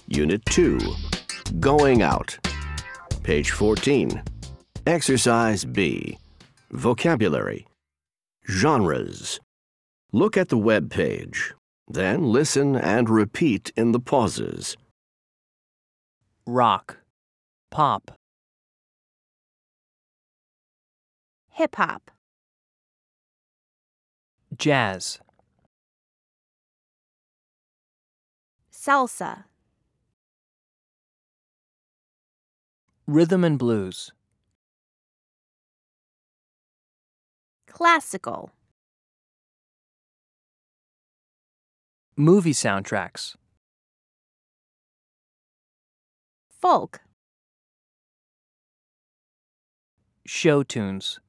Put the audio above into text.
Unit 2, Going Out. Page 14. Exercise B. Vocabulary. Genres. Look at the web page. Then listen and repeat in the pauses. Rock, pop, hip-hop, jazz, salsa, rhythm and blues, classical, movie soundtracks, folk, show tunes.